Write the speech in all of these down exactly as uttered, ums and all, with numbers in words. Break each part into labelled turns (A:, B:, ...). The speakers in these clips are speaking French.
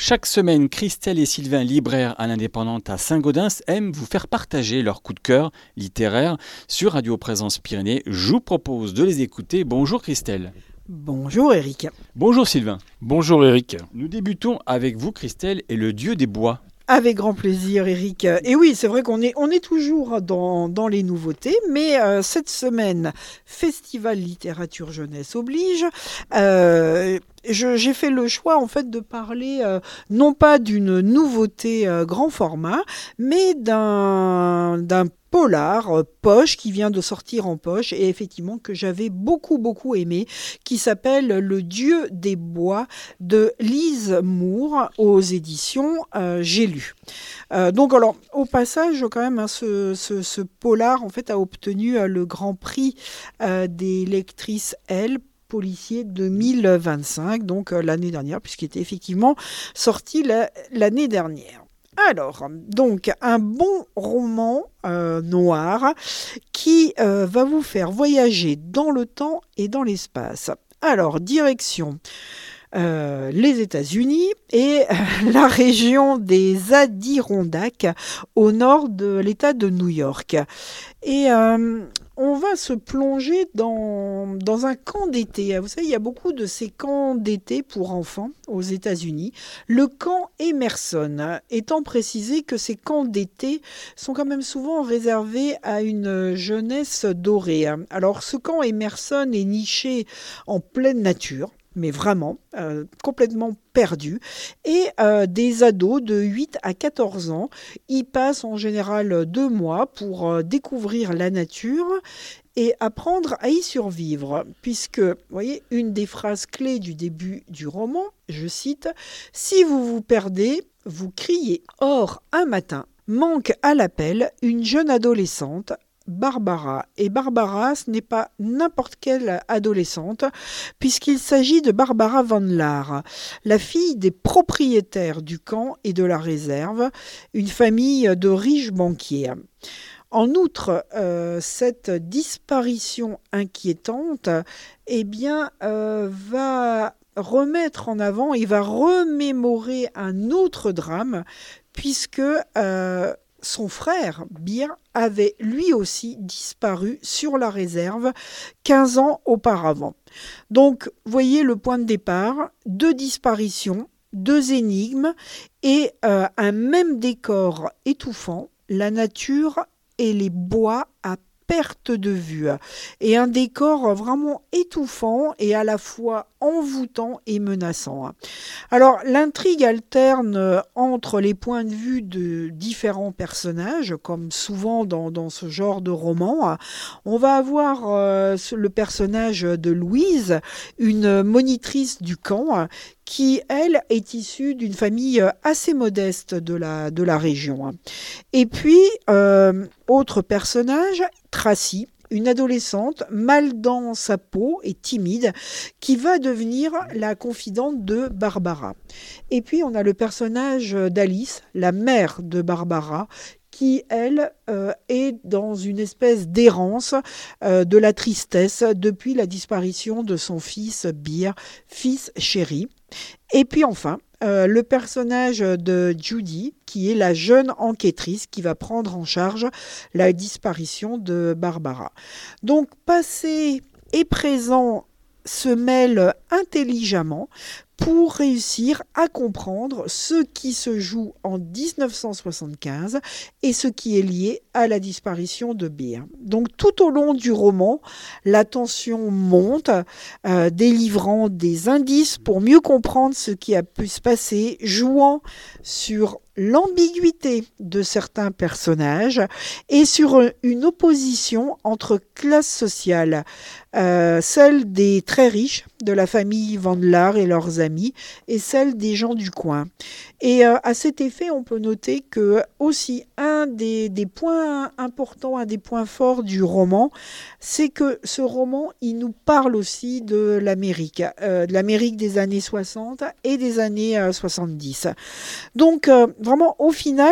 A: Chaque semaine, Christelle et Sylvain, libraires à l'Indépendante à Saint-Gaudens, aiment vous faire partager leur coup de cœur littéraire sur Radio Présence Pyrénées. Je vous propose de les écouter. Bonjour Christelle.
B: Bonjour Eric.
A: Bonjour Sylvain.
C: Bonjour Eric.
A: Nous débutons avec vous Christelle et le dieu des bois.
B: Avec grand plaisir, Eric. Et oui, c'est vrai qu'on est, on est toujours dans, dans les nouveautés, mais euh, cette semaine, Festival Littérature Jeunesse oblige. Euh, je, j'ai fait le choix en fait de parler euh, non pas d'une nouveauté euh, grand format, mais d'un, d'un polar euh, poche qui vient de sortir en poche et effectivement que j'avais beaucoup beaucoup aimé, qui s'appelle Le Dieu des Bois de Lise Moore aux éditions euh, J'ai lu. Euh, donc alors au passage quand même hein, ce, ce, ce polar en fait a obtenu euh, le grand prix euh, des lectrices L policier deux mille vingt-cinq, donc euh, l'année dernière, puisqu'il était effectivement sorti la, l'année dernière. Alors, donc, un bon roman euh, noir qui euh, va vous faire voyager dans le temps et dans l'espace. Alors, direction euh, les États-Unis et euh, la région des Adirondacks au nord de l'État de New York. Et euh, on va se plonger dans, dans un camp d'été. Vous savez, il y a beaucoup de ces camps d'été pour enfants aux États-Unis. Le camp Emerson, étant précisé que ces camps d'été sont quand même souvent réservés à une jeunesse dorée. Alors, ce camp Emerson est niché en pleine nature, mais vraiment euh, complètement perdu. Et euh, des ados de huit à quatorze ans y passent en général deux mois pour euh, découvrir la nature et apprendre à y survivre. Puisque, vous voyez, une des phrases clés du début du roman, je cite, « Si vous vous perdez, vous criez. » Or, un matin, manque à l'appel une jeune adolescente, Barbara. Et Barbara, ce n'est pas n'importe quelle adolescente, puisqu'il s'agit de Barbara Van Laar, la fille des propriétaires du camp et de la réserve, une famille de riches banquiers. En outre, euh, cette disparition inquiétante, eh bien, euh, va remettre en avant et va remémorer un autre drame, puisque euh, son frère, Bear, avait lui aussi disparu sur la réserve quinze ans auparavant. Donc, voyez le point de départ, deux disparitions, deux énigmes et euh, un même décor étouffant, la nature et les bois à perte de vue. Et un décor vraiment étouffant et à la fois envoûtant et menaçant. Alors, l'intrigue alterne entre les points de vue de différents personnages, comme souvent dans, dans ce genre de roman. On va avoir euh, le personnage de Louise, une monitrice du camp, qui, elle, est issue d'une famille assez modeste de la, de la région. Et puis, euh, autre personnage, Tracy, une adolescente mal dans sa peau et timide, qui va devenir la confidente de Barbara. Et puis, on a le personnage d'Alice, la mère de Barbara, qui, elle, euh, est dans une espèce d'errance, euh, de la tristesse, depuis la disparition de son fils Bear, fils chéri. Et puis enfin, euh, le personnage de Judy, qui est la jeune enquêtrice qui va prendre en charge la disparition de Barbara. Donc, passé et présent se mêlent intelligemment pour réussir à comprendre ce qui se joue en dix-neuf cent soixante-quinze et ce qui est lié à la disparition de Bear. Donc tout au long du roman, la tension monte, euh, délivrant des indices pour mieux comprendre ce qui a pu se passer, jouant sur l'ambiguïté de certains personnages et sur une opposition entre classes sociales, euh, celle des très riches de la famille Van Laar et leurs amis et celle des gens du coin. Et euh, à cet effet, on peut noter que aussi un des, des points importants, un des points forts du roman, c'est que ce roman, il nous parle aussi de l'Amérique, euh, de l'Amérique des années soixante et des années euh, soixante-dix. Donc, euh, vraiment, au final,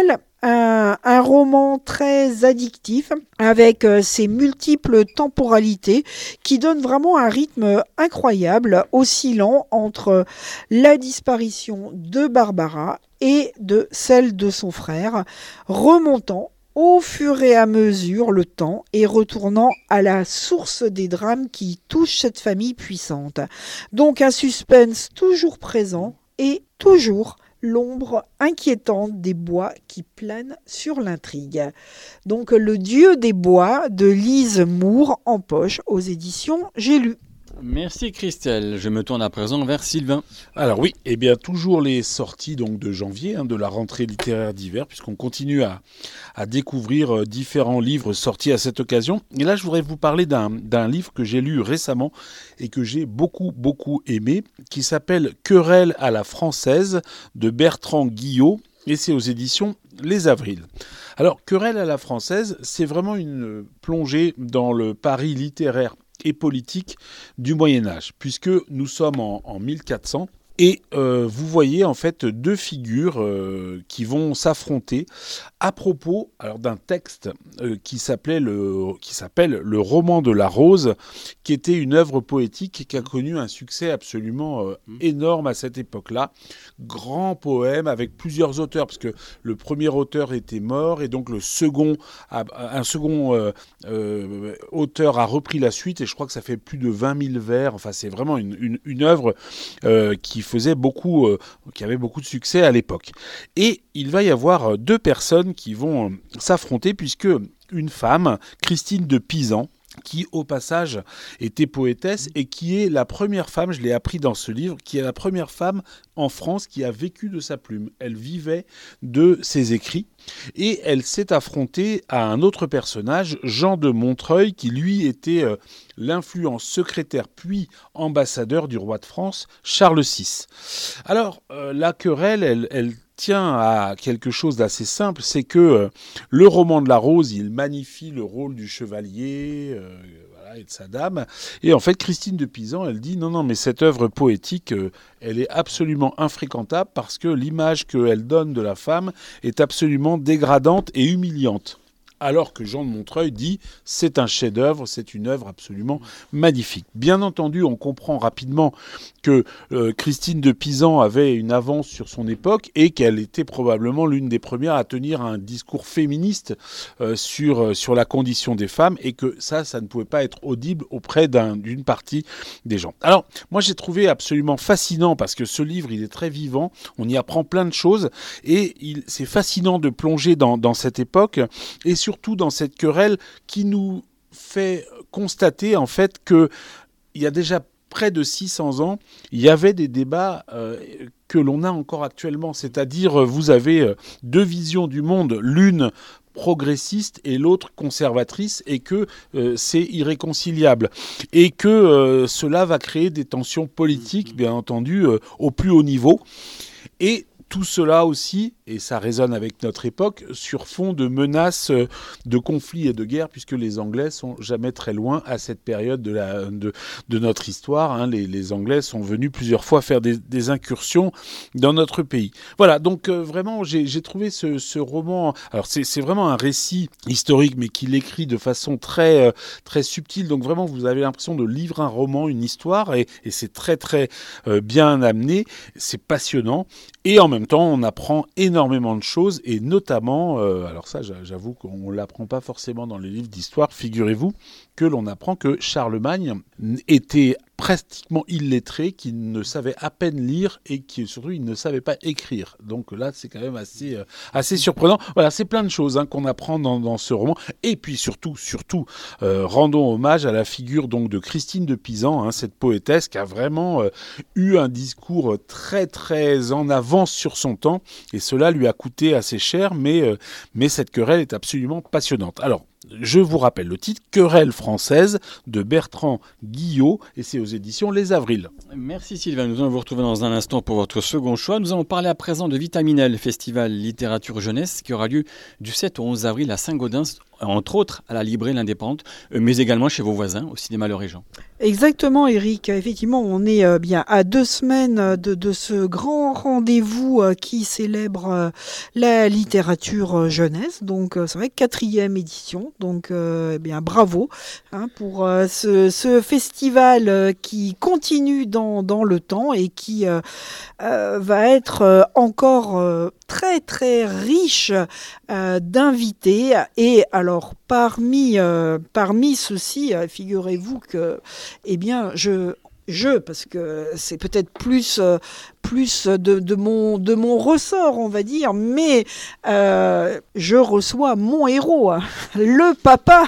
B: un, un roman très addictif avec euh, ses multiples temporalités qui donnent vraiment un rythme incroyable, oscillant entre la disparition de Barbara et de celle de son frère, remontant au fur et à mesure le temps et retournant à la source des drames qui touchent cette famille puissante. Donc un suspense toujours présent et toujours l'ombre inquiétante des bois qui planent sur l'intrigue. Donc Le Dieu des bois de Lise Moore en poche aux éditions J'ai lu.
A: Merci Christelle. Je me tourne à présent vers Sylvain.
C: Alors oui, eh bien toujours les sorties donc de janvier, hein, de la rentrée littéraire d'hiver, puisqu'on continue à, à découvrir euh, différents livres sortis à cette occasion. Et là, je voudrais vous parler d'un, d'un livre que j'ai lu récemment et que j'ai beaucoup, beaucoup aimé, qui s'appelle « Querelle à la française » de Bertrand Guillot, et c'est aux éditions Les Avrils. Alors, Querelle à la française, c'est vraiment une plongée dans le Paris littéraire et politique du Moyen-Âge, puisque nous sommes en, en mille quatre cents. Et euh, vous voyez en fait deux figures euh, qui vont s'affronter à propos alors, d'un texte euh, qui, s'appelait le, qui s'appelle Le Roman de la Rose, qui était une œuvre poétique qui a connu un succès absolument euh, énorme à cette époque-là. Grand poème avec plusieurs auteurs, parce que le premier auteur était mort et donc le second, un second euh, euh, auteur a repris la suite et je crois que ça fait plus de vingt mille vers. Enfin, c'est vraiment une, une, une œuvre euh, qui faisait beaucoup, euh, qui avait beaucoup de succès à l'époque. Et il va y avoir deux personnes qui vont euh, s'affronter, puisque une femme, Christine de Pisan, qui au passage était poétesse et qui est la première femme, je l'ai appris dans ce livre, qui est la première femme en France qui a vécu de sa plume. Elle vivait de ses écrits et elle s'est affrontée à un autre personnage, Jean de Montreuil, qui lui était euh, l'influent secrétaire puis ambassadeur du roi de France, Charles six. Alors euh, la querelle, elle, elle tient à quelque chose d'assez simple, c'est que euh, le roman de la Rose, il magnifie le rôle du chevalier euh, voilà, et de sa dame. Et en fait, Christine de Pisan, elle dit non, non, mais cette œuvre poétique, euh, elle est absolument infréquentable parce que l'image qu'elle donne de la femme est absolument dégradante et humiliante. Alors que Jean de Montreuil dit c'est un chef-d'œuvre, c'est une œuvre absolument magnifique. Bien entendu, on comprend rapidement que euh, Christine de Pisan avait une avance sur son époque et qu'elle était probablement l'une des premières à tenir un discours féministe euh, sur, euh, sur la condition des femmes et que ça, ça ne pouvait pas être audible auprès d'un, d'une partie des gens. Alors, moi j'ai trouvé absolument fascinant parce que ce livre, il est très vivant, on y apprend plein de choses et il, c'est fascinant de plonger dans, dans cette époque et sur surtout dans cette querelle qui nous fait constater en fait qu'il y a déjà près de six cents ans, il y avait des débats euh, que l'on a encore actuellement. C'est-à-dire, vous avez deux visions du monde, l'une progressiste et l'autre conservatrice, et que euh, c'est irréconciliable. Et que euh, cela va créer des tensions politiques, bien entendu, euh, au plus haut niveau. Et tout cela aussi, et ça résonne avec notre époque, sur fond de menaces de conflits et de guerres, puisque les Anglais sont jamais très loin à cette période de, la, de, de notre histoire. Hein. Les, les Anglais sont venus plusieurs fois faire des, des incursions dans notre pays. Voilà, donc euh, vraiment, j'ai, j'ai trouvé ce, ce roman... Alors, c'est, c'est vraiment un récit historique, mais qu'il écrit de façon très, euh, très subtile. Donc, vraiment, vous avez l'impression de lire un roman, une histoire, et, et c'est très, très euh, bien amené. C'est passionnant. Et en même temps, on apprend énormément de choses, et notamment, euh, alors ça, j'avoue qu'on ne l'apprend pas forcément dans les livres d'histoire, figurez-vous que l'on apprend que Charlemagne était pratiquement illettré, qu'il ne savait à peine lire et qui surtout il ne savait pas écrire. Donc là, c'est quand même assez, euh, assez surprenant. Voilà, c'est plein de choses hein, qu'on apprend dans, dans ce roman. Et puis surtout, surtout, euh, rendons hommage à la figure donc de Christine de Pisan, hein, cette poétesse qui a vraiment euh, eu un discours très très en avance sur son temps. Et cela lui a coûté assez cher, mais, euh, mais cette querelle est absolument passionnante. Alors, je vous rappelle le titre, Querelle française de Bertrand Guillot, et c'est aux éditions Les Avrils.
A: Merci Sylvain, nous allons vous retrouver dans un instant pour votre second choix. Nous allons parler à présent de Vitaminelle, festival littérature jeunesse qui aura lieu du sept au onze avril à Saint-Gaudens. entre autres à la librairie L'Indépendante, mais également chez vos voisins au cinéma Le Régent.
B: Exactement, Eric. Effectivement, on est euh, bien à deux semaines de, de ce grand rendez-vous euh, qui célèbre euh, la littérature euh, jeunesse. Donc, euh, c'est vrai, quatrième édition. Donc, euh, eh bien, bravo hein, pour euh, ce, ce festival euh, qui continue dans, dans le temps et qui euh, euh, va être euh, encore euh, très, très riche euh, d'invités. Et alors, parmi, euh, parmi ceux-ci, euh, figurez-vous que eh bien, je, je parce que c'est peut-être plus, euh, plus de, de, mon, de mon ressort, on va dire, mais euh, je reçois mon héros, le papa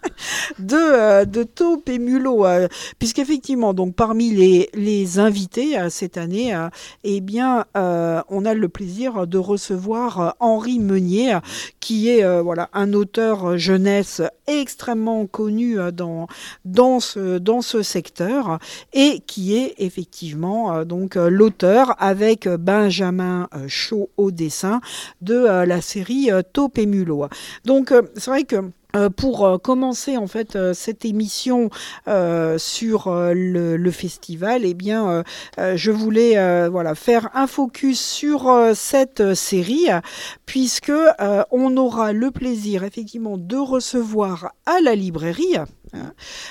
B: de, euh, de Taupe et Mulot, euh, puisqu'effectivement, donc, parmi les, les invités euh, cette année, euh, eh bien, euh, on a le plaisir de recevoir euh, Henri Meunier, qui est euh, voilà, un auteur jeunesse extrêmement connu euh, dans, dans, ce, dans ce secteur, et qui est effectivement euh, donc euh, l'auteur avec Benjamin euh, Chaud au dessin de euh, la série euh, Taupe et Mulot. Donc euh, c'est vrai que Euh, pour euh, commencer en fait euh, cette émission euh, sur euh, le, le festival, eh bien, euh, euh, je voulais euh, voilà faire un focus sur euh, cette euh, série, puisque euh, on aura le plaisir effectivement de recevoir à la librairie hein,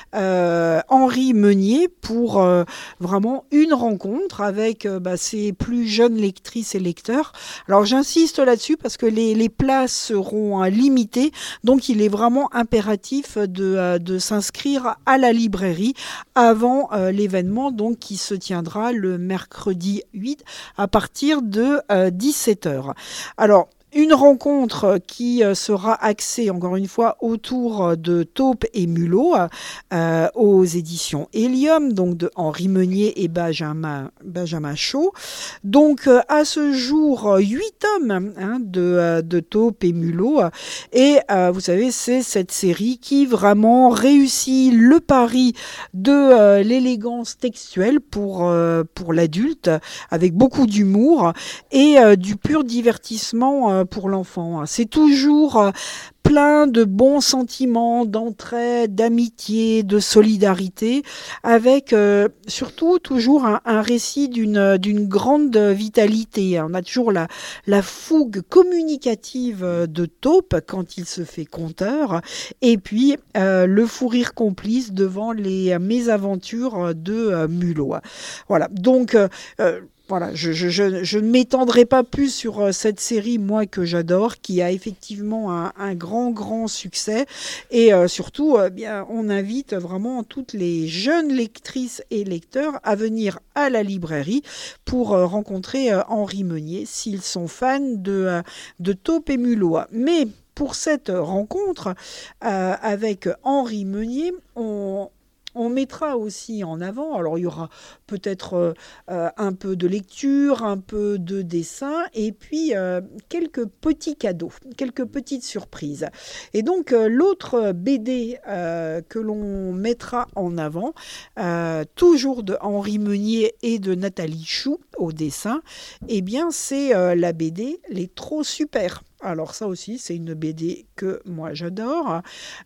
B: euh, Henri Meunier pour euh, vraiment une rencontre avec euh, bah, ses plus jeunes lectrices et lecteurs. Alors j'insiste là-dessus parce que les, les places seront euh, limitées, donc il est vraiment impératif de, de s'inscrire à la librairie avant euh, l'événement donc, qui se tiendra le mercredi huit à partir de euh, dix-sept heures. Alors, une rencontre qui sera axée, encore une fois, autour de Taupe et Mulot euh, aux éditions Hélium, donc de Henri Meunier et Benjamin, Benjamin Chaud. Donc, euh, à ce jour, huit tomes hein, de, de Taupe et Mulot. Et euh, vous savez, c'est cette série qui vraiment réussit le pari de euh, l'élégance textuelle pour, euh, pour l'adulte, avec beaucoup d'humour et euh, du pur divertissement euh, pour l'enfant. C'est toujours euh, plein de bons sentiments, d'entraide, d'amitié, de solidarité, avec euh, surtout toujours un, un récit d'une, d'une grande vitalité. On a toujours la, la fougue communicative de Taupe quand il se fait conteur, et puis euh, le fou rire complice devant les mésaventures de euh, Mulot. Voilà, donc euh, Voilà, je, je, je, je ne m'étendrai pas plus sur euh, cette série, moi, que j'adore, qui a effectivement un, un grand, grand succès. Et euh, surtout, euh, bien, on invite vraiment toutes les jeunes lectrices et lecteurs à venir à la librairie pour euh, rencontrer euh, Henri Meunier, s'ils sont fans de, euh, de Taupe et Mulot. Mais pour cette rencontre euh, avec Henri Meunier, on... On mettra aussi en avant, alors il y aura peut-être euh, un peu de lecture, un peu de dessin, et puis euh, quelques petits cadeaux, quelques petites surprises. Et donc euh, l'autre B D euh, que l'on mettra en avant, euh, toujours de Henri Meunier et de Nathalie Chou au dessin, eh bien c'est euh, la B D Les Trop Super. Alors ça aussi, c'est une B D que moi j'adore.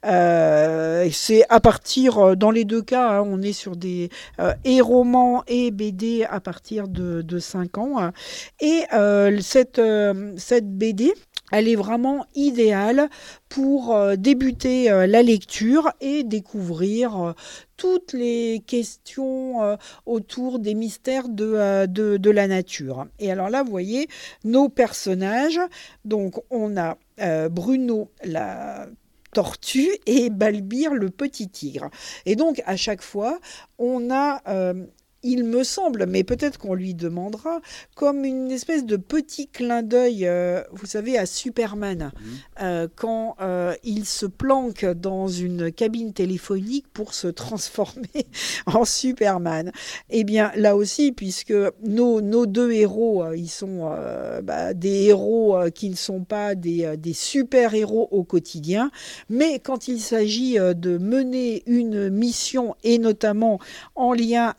B: Euh, c'est à partir, dans les deux cas, hein, on est sur des euh, et romans et B D à partir de, de cinq ans. Et euh, cette, euh, cette B D, elle est vraiment idéale pour euh, débuter euh, la lecture et découvrir euh, toutes les questions euh, autour des mystères de, euh, de, de la nature. Et alors là, vous voyez, nos personnages, donc on a euh, Bruno, la tortue, et Balbir, le petit tigre. Et donc, à chaque fois, on a... Euh, il me semble, mais peut-être qu'on lui demandera, comme une espèce de petit clin d'œil, euh, vous savez, à Superman, mmh. euh, quand euh, il se planque dans une cabine téléphonique pour se transformer en Superman. Eh bien, là aussi, puisque nos, nos deux héros, euh, ils sont euh, bah, des héros euh, qui ne sont pas des, euh, des super-héros au quotidien, mais quand il s'agit euh, de mener une mission, et notamment en lien avec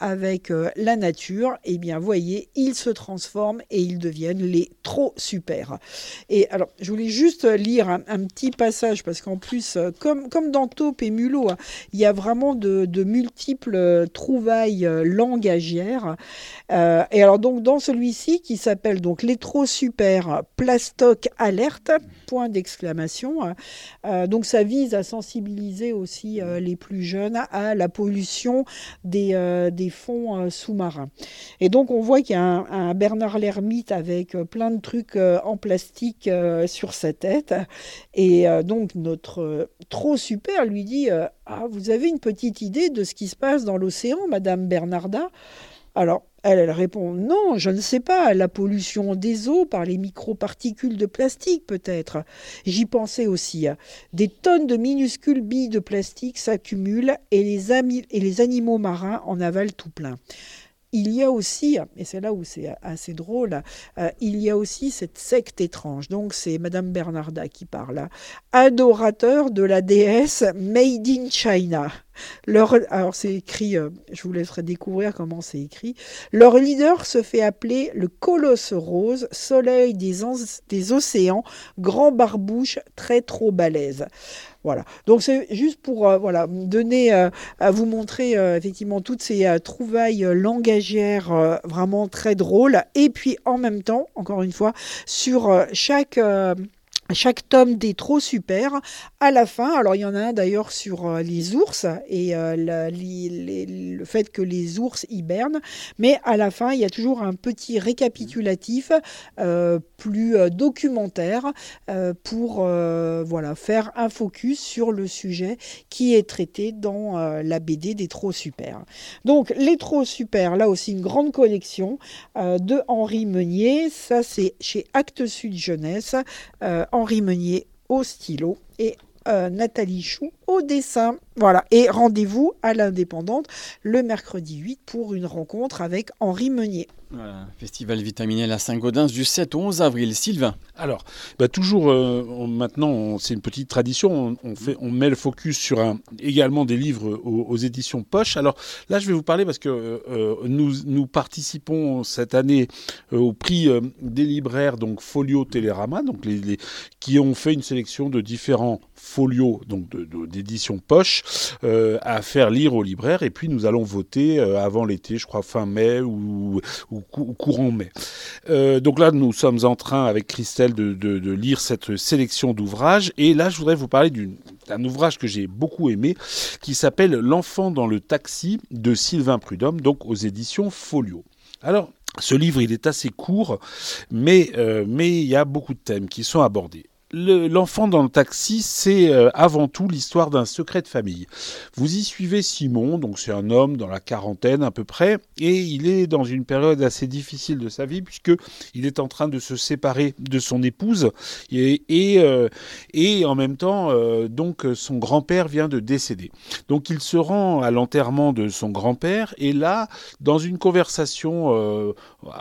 B: euh, la nature, eh bien, voyez, ils se transforment et ils deviennent les trop super. Et alors, je voulais juste lire un, un petit passage, parce qu'en plus, euh, comme, comme dans Taupe et Mulot, hein, il y a vraiment de, de multiples trouvailles euh, langagières. Euh, et alors, donc, dans celui-ci, qui s'appelle donc Les trop super, Plastoc alerte, point d'exclamation, euh, donc ça vise à sensibiliser aussi euh, les plus jeunes à la pollution des, euh, des fonds euh, sous-marins. Et donc on voit qu'il y a un, un Bernard l'ermite avec euh, plein de trucs euh, en plastique euh, sur sa tête. Et euh, donc notre euh, trop super lui dit euh, ah, vous avez une petite idée de ce qui se passe dans l'océan, Madame Bernarda ? Alors, elle, elle répond « Non, je ne sais pas, la pollution des eaux par les microparticules de plastique peut-être. J'y pensais aussi. Des tonnes de minuscules billes de plastique s'accumulent et les, ami- et les animaux marins en avalent tout plein. » Il y a aussi, et c'est là où c'est assez drôle, euh, il y a aussi cette secte étrange. Donc c'est Madame Bernarda qui parle. Adorateur de la déesse Made in China. Leur, alors c'est écrit, euh, je vous laisserai découvrir comment c'est écrit. Leur leader se fait appeler le Colosse Rose, soleil des, ans, des océans, grand barbouche, très trop balèze. Voilà. Donc c'est juste pour euh, voilà donner euh, à vous montrer euh, effectivement toutes ces euh, trouvailles euh, langagières euh, vraiment très drôles. Et puis en même temps, encore une fois, sur euh, chaque euh, Chaque tome des trop super, à la fin, alors il y en a un d'ailleurs sur euh, les ours et euh, la, les, les, le fait que les ours hibernent, mais à la fin, il y a toujours un petit récapitulatif euh, plus euh, documentaire euh, pour euh, voilà, faire un focus sur le sujet qui est traité dans euh, la B D des trop super. Donc les trop super, là aussi une grande collection euh, de Henri Meunier, ça c'est chez Actes Sud Jeunesse, euh, Henri Meunier au stylo et euh, Nathalie Chou au dessin. Voilà. Et rendez-vous à l'Indépendante le mercredi huit pour une rencontre avec Henri Meunier.
A: Voilà, Festival Vitaminel à Saint-Gaudens du sept au onze avril. Sylvain.
C: Alors, bah toujours, euh, on, maintenant, on, c'est une petite tradition, on, on, fait, on met le focus sur un, également des livres aux, aux éditions Poche. Alors là, je vais vous parler parce que euh, nous, nous participons cette année euh, au prix euh, des libraires, donc Folio Télérama, donc les, les, qui ont fait une sélection de différents folios, donc de, de, d'édition Poche, euh, à faire lire aux libraires. Et puis, nous allons voter euh, avant l'été, je crois fin mai ou, ou, ou courant mai. Euh, donc là, nous sommes en train, avec Christelle, de, de, de lire cette sélection d'ouvrages. Et là, je voudrais vous parler d'une, d'un ouvrage que j'ai beaucoup aimé, qui s'appelle « L'enfant dans le taxi » de Sylvain Prudhomme, donc aux éditions Folio. Alors, ce livre, il est assez court, mais euh, mais il y a beaucoup de thèmes qui sont abordés. Le, l'enfant dans le taxi, c'est euh, avant tout l'histoire d'un secret de famille. Vous y suivez Simon, donc c'est un homme dans la quarantaine à peu près, et il est dans une période assez difficile de sa vie puisque il est en train de se séparer de son épouse et et, euh, et en même temps, euh, donc son grand-père vient de décéder. Donc il se rend à l'enterrement de son grand-père et là, dans une conversation euh,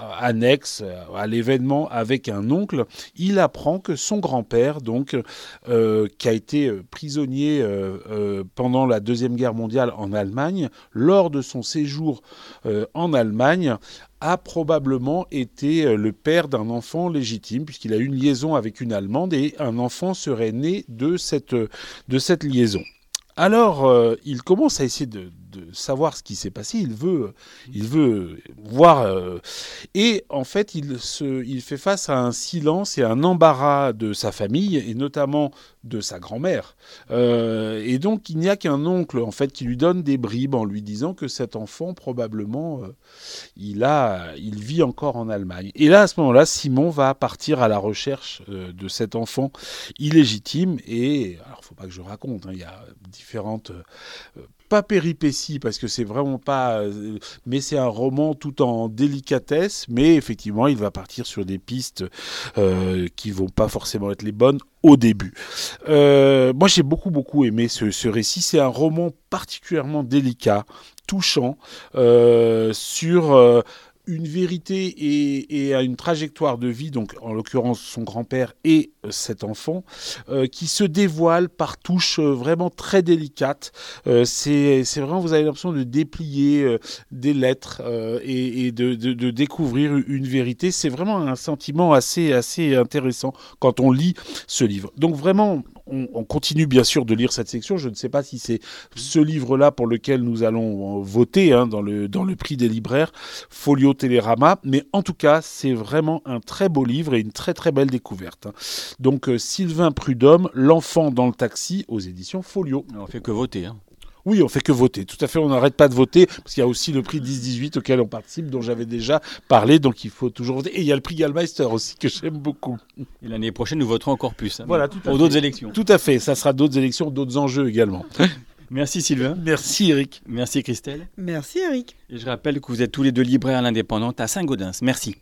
C: annexe à l'événement avec un oncle, il apprend que son grand-père donc euh, qui a été prisonnier euh, euh, pendant la Deuxième Guerre mondiale en Allemagne, lors de son séjour euh, en Allemagne, a probablement été le père d'un enfant légitime, puisqu'il a eu une liaison avec une Allemande et un enfant serait né de cette, de cette liaison. Alors, euh, il commence à essayer de, de savoir ce qui s'est passé. Il veut, il veut voir. Euh, et en fait, il, se, il fait face à un silence et à un embarras de sa famille, et notamment de sa grand-mère. Euh, et donc, il n'y a qu'un oncle, en fait, qui lui donne des bribes en lui disant que cet enfant, probablement, euh, il, a, il vit encore en Allemagne. Et là, à ce moment-là, Simon va partir à la recherche euh, de cet enfant illégitime. Et, alors, il ne faut pas que je raconte, hein, il y a différentes... Euh, pas péripéties parce que c'est vraiment pas, euh, mais c'est un roman tout en délicatesse, mais effectivement il va partir sur des pistes euh, qui vont pas forcément être les bonnes au début. Euh, moi j'ai beaucoup beaucoup aimé ce, ce récit, c'est un roman particulièrement délicat, touchant, euh, sur euh, une vérité et, et à une trajectoire de vie, donc en l'occurrence son grand-père et euh, cet enfant, euh, qui se dévoile par touches euh, vraiment très délicates. Euh, c'est, c'est vraiment, vous avez l'impression de déplier euh, des lettres euh, et, et de, de, de découvrir une vérité. C'est vraiment un sentiment assez, assez intéressant quand on lit ce livre. Donc vraiment, on, on continue bien sûr de lire cette section. Je ne sais pas si c'est ce livre-là pour lequel nous allons voter hein, dans, le, dans le prix des libraires, Folio Télérama, mais en tout cas, c'est vraiment un très beau livre et une très très belle découverte. Hein. Donc euh, Sylvain Prudhomme, L'enfant dans le taxi, aux éditions Folio.
A: On fait que voter. Hein.
C: Oui, on fait que voter. Tout à fait, on n'arrête pas de voter, parce qu'il y a aussi le prix dix dix-huit auquel on participe, dont j'avais déjà parlé, donc il faut toujours voter. Et il y a le prix Gallmeister aussi, que j'aime beaucoup.
A: Et l'année prochaine, nous voterons encore plus. Hein,
C: voilà, tout
A: pour
C: à
A: d'autres
C: fait.
A: élections.
C: Tout à fait, ça sera d'autres élections, d'autres enjeux également.
A: Merci Sylvain.
C: Merci Eric.
A: Merci Christelle.
B: Merci Eric.
A: Et je rappelle que vous êtes tous les deux libraires à l'Indépendante à Saint-Gaudens. Merci.